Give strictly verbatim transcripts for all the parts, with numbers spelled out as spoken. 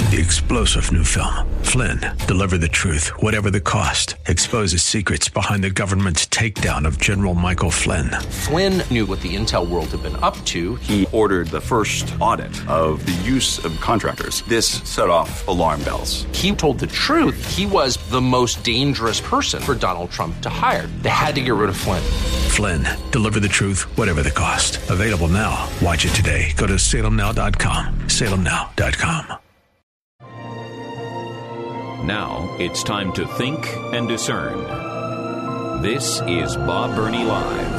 The explosive new film, Flynn, deliver the truth, whatever the cost, exposes secrets behind the government's takedown of General Michael Flynn. Flynn knew what the intel world had been up to. He ordered the first audit of the use of contractors. This set off alarm bells. He told the truth. He was the most dangerous person for Donald Trump to hire. They had to get rid of Flynn. Flynn, deliver the truth, whatever the cost. Available now. Watch it today. Go to salem now dot com. salem now dot com. Now it's time to think and discern. This is Bob Burney Live.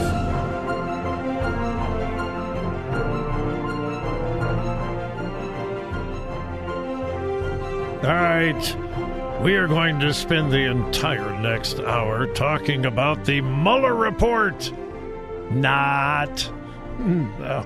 All right, we are going to spend the entire next hour talking about the Mueller report. Not. No,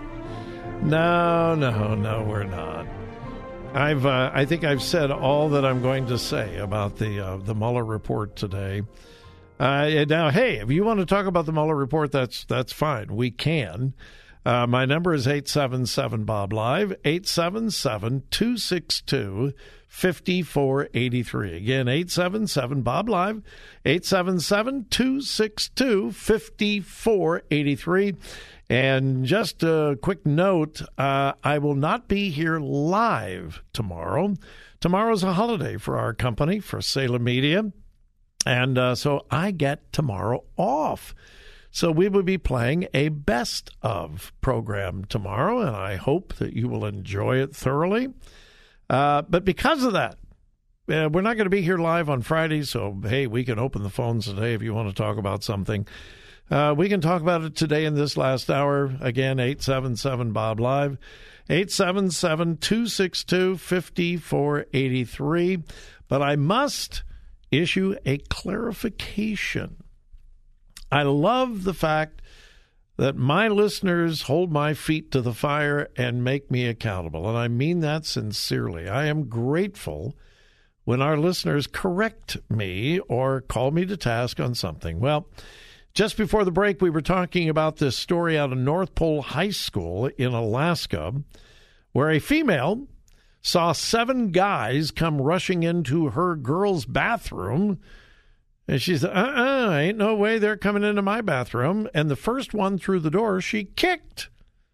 no, no, no, we're not. I've, uh, I think I've said all that I'm going to say about the uh, the Mueller report today. Uh, now, hey, if you want to talk about the Mueller report, that's that's fine. We can. Uh, my number is eight seven seven Bob Live, eight seven seven, two six two, five four eight three. Again, eight seven seven Bob Live, eight seven seven, two six two, five four eight three. And just a quick note, uh, I will not be here live tomorrow. Tomorrow's a holiday for our company, for Salem Media. And uh, so I get tomorrow off. So we will be playing a best of program tomorrow, and I hope that you will enjoy it thoroughly. Uh, but because of that, uh, we're not going to be here live on Friday, so, hey, we can open the phones today if you want to talk about something. Uh, we can talk about it today in this last hour. Again, eight seven seven Bob Live, eight seven seven, two six two, five four eight three. But I must issue a clarification. I love the fact that my listeners hold my feet to the fire and make me accountable, and I mean that sincerely. I am grateful when our listeners correct me or call me to task on something. Well, just before the break, we were talking about this story out of North Pole High School in Alaska, where a female saw seven guys come rushing into her girl's bathroom. And she said, uh-uh, ain't no way they're coming into my bathroom. And the first one through the door, she kicked.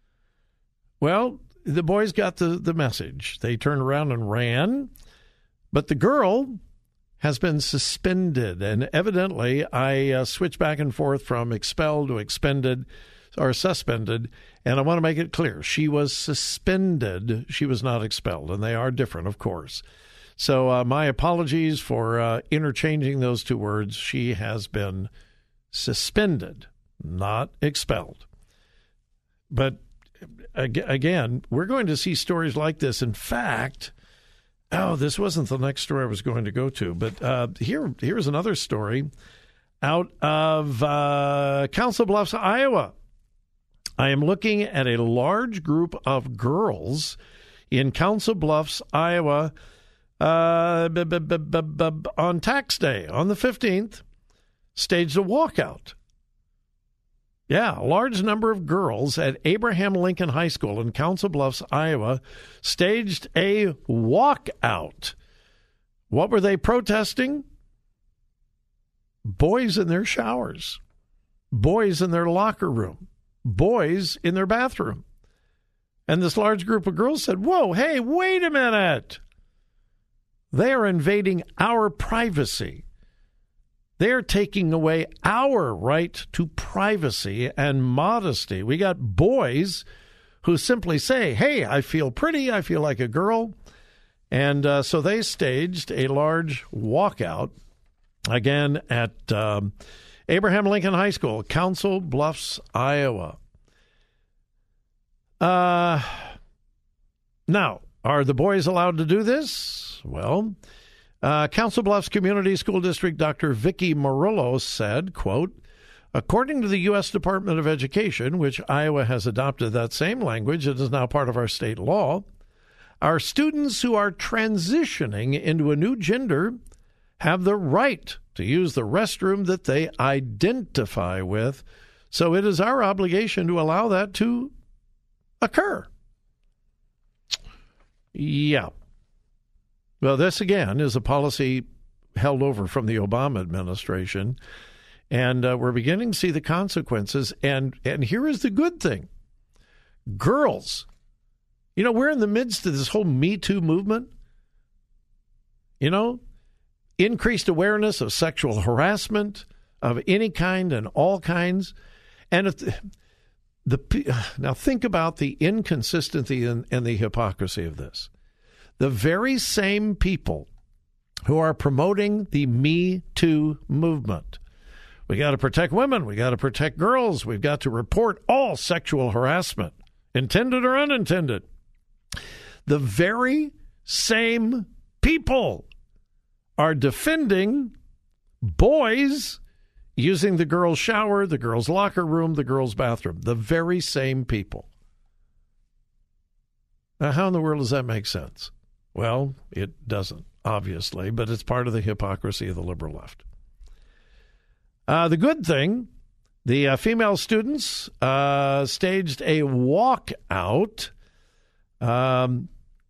Well, the boys got the, the message. They turned around and ran. But the girl has been suspended, and evidently I uh, switched back and forth from expelled to expended or suspended, and I want to make it clear. She was suspended. She was not expelled, and they are different, of course. So uh, my apologies for uh, interchanging those two words. She has been suspended, not expelled. But ag- again, we're going to see stories like this. In fact, Oh, this wasn't the next story I was going to go to, but uh, here, here's another story out of uh, Council Bluffs, Iowa. I am looking at a large group of girls in Council Bluffs, Iowa, uh, b- b- b- b- b- on tax day, on the fifteenth, staged a walkout. Yeah, a large number of girls at Abraham Lincoln High School in Council Bluffs, Iowa, staged a walkout. What were they protesting? Boys in their showers, boys in their locker room, boys in their bathroom. And this large group of girls said, whoa, hey, wait a minute. They are invading our privacy. They're taking away our right to privacy and modesty. We got boys who simply say, hey, I feel pretty, I feel like a girl. And uh, so they staged a large walkout, again, at um, Abraham Lincoln High School, Council Bluffs, Iowa. Uh, now, are the boys allowed to do this? Well, Uh, Council Bluffs Community School District Doctor Vicki Murillo said, quote, according to the U S Department of Education, which Iowa has adopted that same language, it is now part of our state law, our students who are transitioning into a new gender have the right to use the restroom that they identify with, so it is our obligation to allow that to occur. Yeah. Well, this, again, is a policy held over from the Obama administration, and uh, we're beginning to see the consequences. And, and here is the good thing. Girls, you know, we're in the midst of this whole Me Too movement. You know, increased awareness of sexual harassment of any kind and all kinds. And if the, the now think about the inconsistency and, and the hypocrisy of this. The very same people who are promoting the Me Too movement. We got to protect women. We got to protect girls. We've got to report all sexual harassment, intended or unintended. The very same people are defending boys using the girls' shower, the girls' locker room, the girls' bathroom. The very same people. Now, how in the world does that make sense? Well, it doesn't, obviously, but it's part of the hypocrisy of the liberal left. Uh, the good thing, the uh, female students uh, staged a walkout. Um,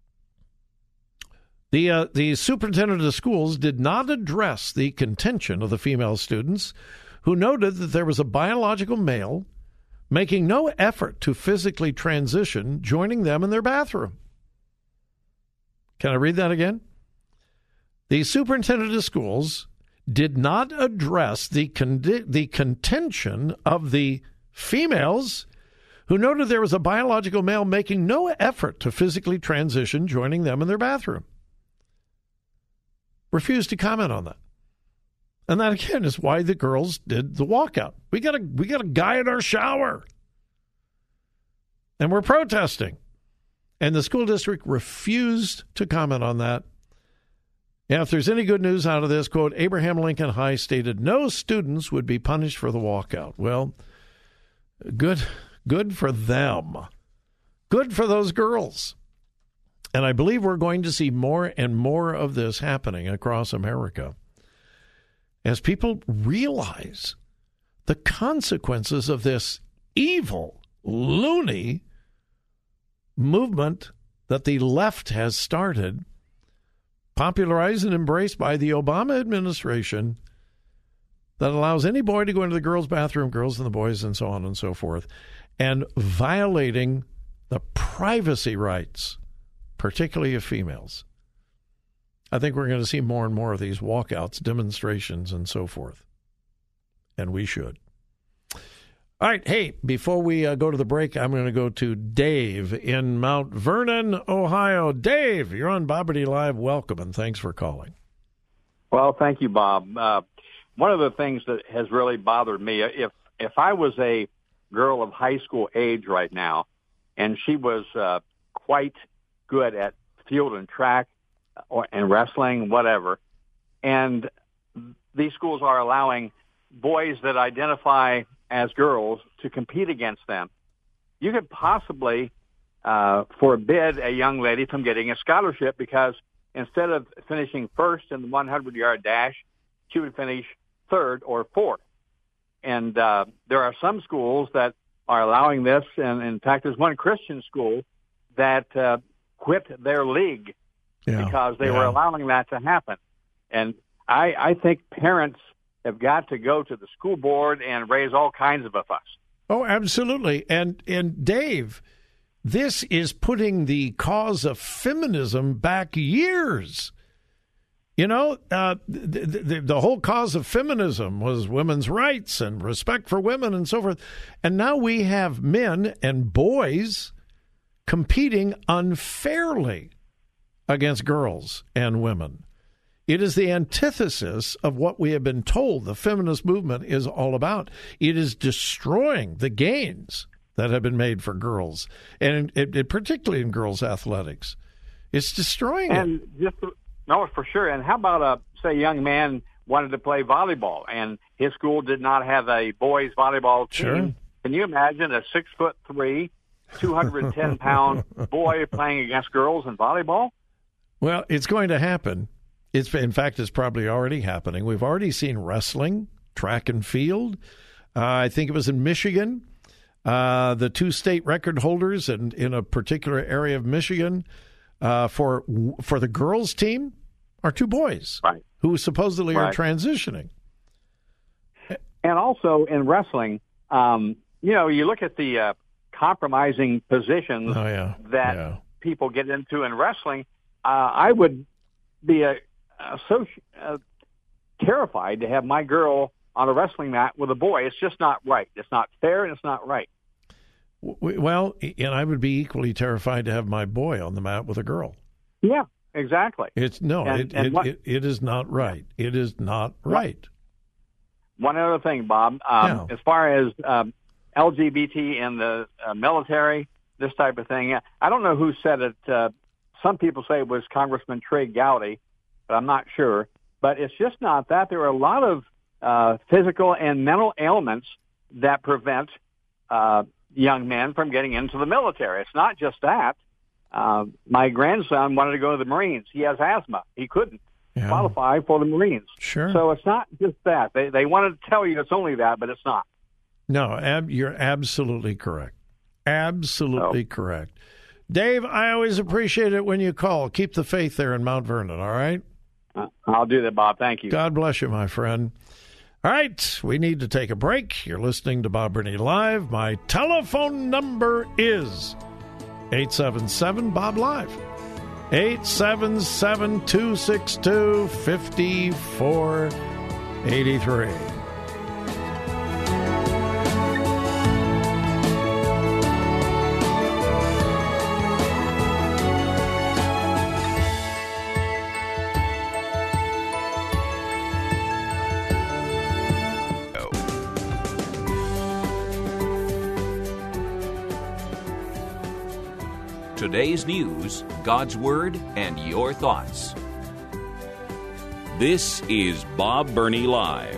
the uh, the superintendent of schools did not address the contention of the female students, who noted that there was a biological male making no effort to physically transition, joining them in their bathroom. Can I read that again? The superintendent of schools did not address the con- the contention of the females, who noted there was a biological male making no effort to physically transition, joining them in their bathroom. Refused to comment on that. And that, again, is why the girls did the walkout. We got a, we got a guy in our shower. And we're protesting. And the school district refused to comment on that. Yeah, if there's any good news out of this, quote, Abraham Lincoln High stated no students would be punished for the walkout. Well, good, good for them. Good for those girls. And I believe we're going to see more and more of this happening across America as people realize the consequences of this evil, loony movement that the left has started, popularized and embraced by the Obama administration, that allows any boy to go into the girls' bathroom, girls and the boys, and so on and so forth, and violating the privacy rights, particularly of females. I think we're going to see more and more of these walkouts, demonstrations, and so forth. And we should. All right, hey, before we uh, go to the break, I'm going to go to Dave in Mount Vernon, Ohio. Dave, you're on Bob Burney Live. Welcome, and thanks for calling. Well, thank you, Bob. Uh, one of the things that has really bothered me, if if I was a girl of high school age right now, and she was uh, quite good at field and track or, and wrestling, whatever, and these schools are allowing boys that identify as girls to compete against them, you could possibly uh, forbid a young lady from getting a scholarship, because instead of finishing first in the hundred-yard dash, she would finish third or fourth. And uh, there are some schools that are allowing this, and in fact, there's one Christian school that uh, quit their league yeah, because they yeah. were allowing that to happen. And I, I think parents have got to go to the school board and raise all kinds of a fuss. Oh, absolutely. And and Dave, this is putting the cause of feminism back years. You know, uh, the, the, the whole cause of feminism was women's rights and respect for women and so forth. And now we have men and boys competing unfairly against girls and women. It is the antithesis of what we have been told the feminist movement is all about. It is destroying the gains that have been made for girls, and it, it, particularly in girls' athletics. It's destroying and it. Just, no, for sure. And how about, a, say, a young man wanted to play volleyball, and his school did not have a boys' volleyball team? Sure. Can you imagine a six foot three, two hundred ten pound boy playing against girls in volleyball? Well, it's going to happen. It's, in fact, it's probably already happening. We've already seen wrestling, track and field. Uh, I think it was in Michigan. Uh, the two state record holders in, in a particular area of Michigan uh, for for the girls' team are two boys right. who supposedly right. are transitioning. And also in wrestling, um, you know, you look at the uh, compromising positions oh, yeah. that yeah. people get into in wrestling. Uh, I would be a, a so uh, terrified to have my girl on a wrestling mat with a boy. It's just not right. It's not fair, and it's not right. Well, and I would be equally terrified to have my boy on the mat with a girl. Yeah, exactly. It's no, and, it, and it, what, it it is not right. It is not right. One other thing, Bob, um, yeah. as far as um, L G B T in the uh, military, this type of thing, I don't know who said it. Uh, some people say it was Congressman Trey Gowdy, but I'm not sure. But it's just not that. There are a lot of uh, physical and mental ailments that prevent uh, young men from getting into the military. It's not just that. Uh, my grandson wanted to go to the Marines. He has asthma. He couldn't yeah. qualify for the Marines. Sure. So it's not just that. They they wanted to tell you it's only that, but it's not. No, ab- you're absolutely correct. Absolutely oh. correct. Dave, I always appreciate it when you call. Keep the faith there in Mount Vernon, all right? Uh, I'll do that, Bob. Thank you. God bless you, my friend. All right, we need to take a break. You're listening to Bob Burney Live. My telephone number is eight seven seven, B O B, Live. eight seven seven, two six two, five four eight three. Today's news, God's Word, and your thoughts. This is Bob Burney Live.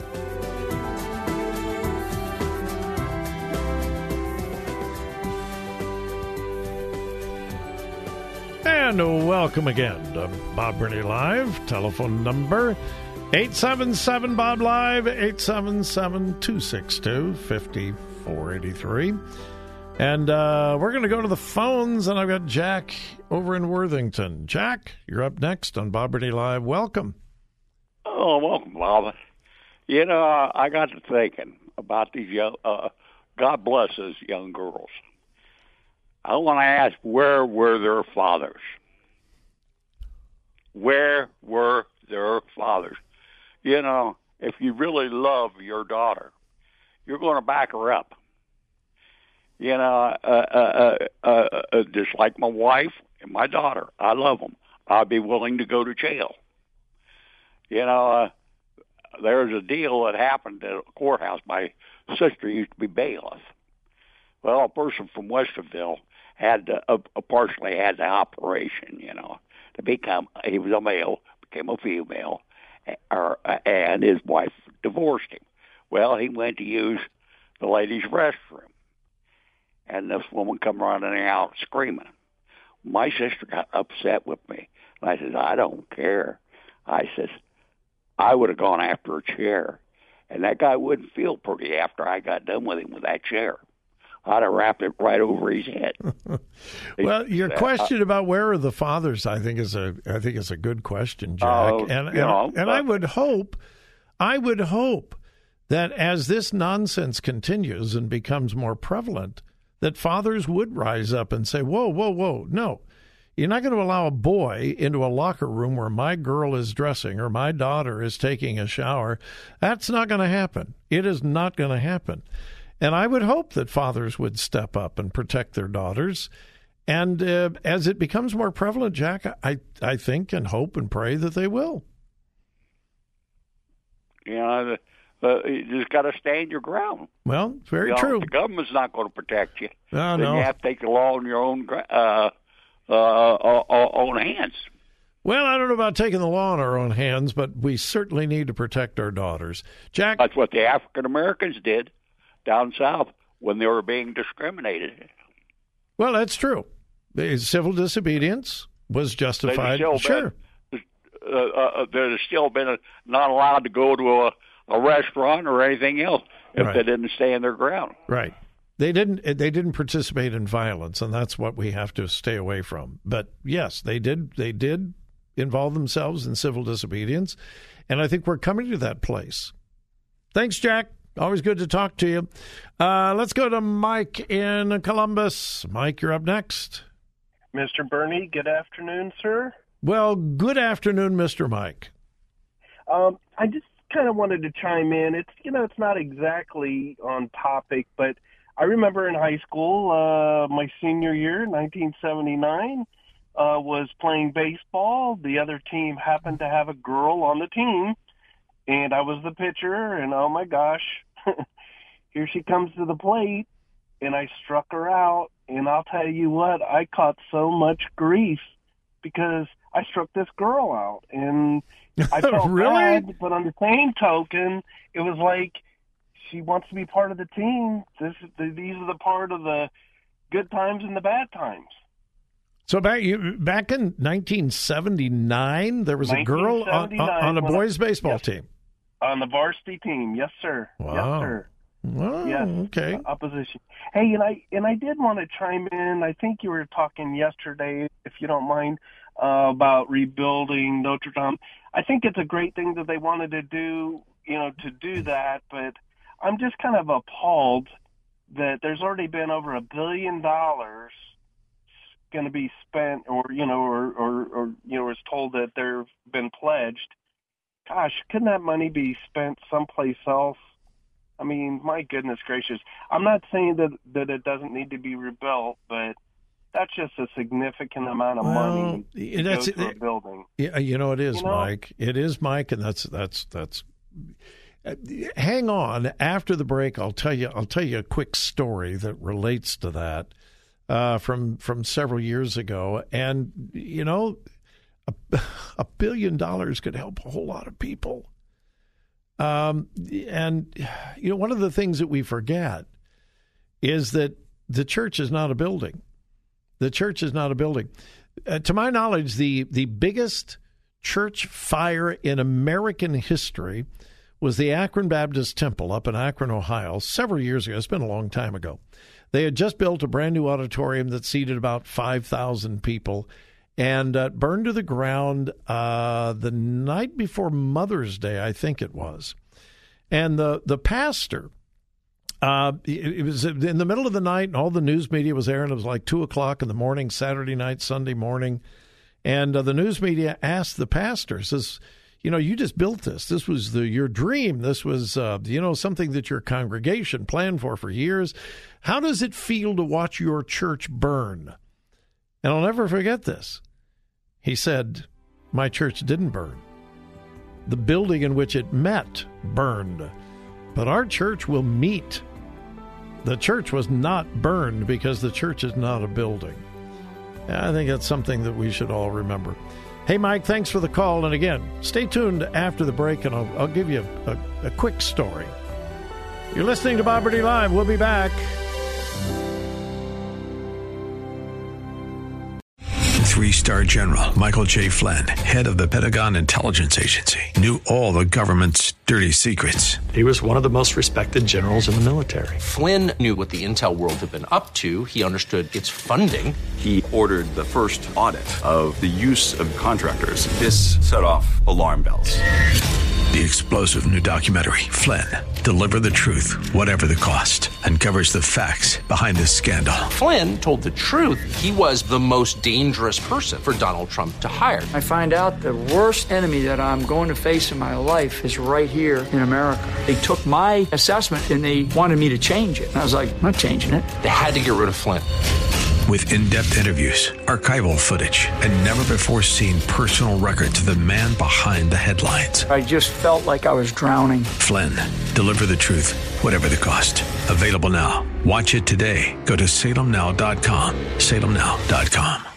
And welcome again to Bob Burney Live. Telephone number eight seven seven, B O B, Live, eight seven seven, two six two, five four eight three. And uh, we're going to go to the phones, and I've got Jack over in Worthington. Jack, you're up next on Bob Burney Live. Welcome. Oh, welcome, Bob. You know, I got to thinking about these young, uh, God bless those young girls. I want to ask, where were their fathers? Where were their fathers? You know, if you really love your daughter, you're going to back her up. You know, uh, uh, uh, uh, just like my wife and my daughter, I love them. I'd be willing to go to jail. You know, uh, there's a deal that happened at a courthouse. My sister used to be bailiff. Well, a person from Westerville had to, uh, partially had the operation, you know, to become, he was a male, became a female, or, and his wife divorced him. Well, he went to use the ladies' restroom. And this woman come running out screaming. My sister got upset with me. And I said, I don't care. I says, I would have gone after a chair. And that guy wouldn't feel pretty after I got done with him with that chair. I'd have wrapped it right over his head. Well, your uh, question about where are the fathers, I think is a I think is a good question, Jack. Uh, and and, know, and but, I would hope I would hope that as this nonsense continues and becomes more prevalent, that fathers would rise up and say, whoa, whoa, whoa, no. You're not going to allow a boy into a locker room where my girl is dressing or my daughter is taking a shower. That's not going to happen. It is not going to happen. And I would hope that fathers would step up and protect their daughters. And uh, as it becomes more prevalent, Jack, I, I think and hope and pray that they will. You know, Uh, you just got to stand your ground. Well, very you know, true. The government's not going to protect you. No, then no. you have to take the law in your own uh, uh, uh, own hands. Well, I don't know about taking the law in our own hands, but we certainly need to protect our daughters. Jack, that's what the African Americans did down south when they were being discriminated. Well, that's true. The civil disobedience was justified. Sure. Been, uh, uh, there's still been a, not allowed to go to a a restaurant or anything else if right. they didn't stand their ground. Right. They didn't they didn't participate in violence, and that's what we have to stay away from. But yes, they did they did involve themselves in civil disobedience. And I think we're coming to that place. Thanks, Jack. Always good to talk to you. Uh, let's go to Mike in Columbus. Mike, you're up next. Mister Bernie, good afternoon, sir. Well, good afternoon, Mister Mike. Um, I just kind of wanted to chime in. It's, you know, it's not exactly on topic, but I remember in high school, uh, my senior year, nineteen seventy-nine, uh, was playing baseball. The other team happened to have a girl on the team, and I was the pitcher, and oh my gosh, here she comes to the plate, and I struck her out, and I'll tell you what, I caught so much grief because I struck this girl out, and I felt really? bad, but on the same token, it was like, she wants to be part of the team. This, these are the part of the good times and the bad times. So back you back in nineteen seventy-nine, there was a girl on, on a boys' baseball yes, team. On the varsity team, yes, sir. Wow. Yes, sir. Wow, yes, okay. Uh, opposition. Hey, and I and I did want to chime in. I think you were talking yesterday, if you don't mind, uh, about rebuilding Notre Dame. I think it's a great thing that they wanted to do, you know, to do that, but I'm just kind of appalled that there's already been over a billion dollars going to be spent, or you know, or, or, or you know, is told that they've been pledged. Gosh, couldn't that money be spent someplace else? I mean, my goodness gracious. I'm not saying that that it doesn't need to be rebuilt, but that's just a significant amount of well, money to that's, go to a building. Yeah, you know, it is, you know? Mike. It is, Mike, and that's that's that's. Hang on. After the break, I'll tell you. I'll tell you a quick story that relates to that uh, from from several years ago. And you know, a, a billion dollars could help a whole lot of people. Um, and you know, one of the things that we forget is that the church is not a building. The church is not a building. Uh, to my knowledge, the the biggest church fire in American history was the Akron Baptist Temple up in Akron, Ohio, several years ago. It's been a long time ago. They had just built a brand new auditorium that seated about five thousand people, and uh, burned to the ground uh, the night before Mother's Day, I think it was. And the, the pastor, uh, it, it was in the middle of the night, and all the news media was there, and it was like two o'clock in the morning, Saturday night, Sunday morning. And uh, the news media asked the pastor, says, you know, you just built this. This was the your dream. This was, uh, you know, something that your congregation planned for for years. How does it feel to watch your church burn? And I'll never forget this. He said, my church didn't burn. The building in which it met burned. But our church will meet. The church was not burned because the church is not a building. I think that's something that we should all remember. Hey, Mike, thanks for the call. And again, stay tuned after the break, and I'll, I'll give you a, a, a quick story. You're listening to Bob Burney Live. We'll be back. Three-star general Michael J. Flynn, head of the Pentagon Intelligence Agency, knew all the government's dirty secrets. He was one of the most respected generals in the military. Flynn knew what the intel world had been up to. He understood its funding. He ordered the first audit of the use of contractors. This set off alarm bells. The explosive new documentary, Flynn, Deliver the Truth, Whatever the Cost, uncovers the facts behind this scandal. Flynn told the truth. He was the most dangerous person for Donald Trump to hire. I find out the worst enemy that I'm going to face in my life is right here in America. They took my assessment and they wanted me to change it. And I was like, I'm not changing it. They had to get rid of Flynn. With in-depth interviews, archival footage, and never-before-seen personal records of the man behind the headlines. I just felt like I was drowning. Flynn, Deliver the Truth, Whatever the Cost. Available now. Watch it today. Go to salem now dot com. salem now dot com.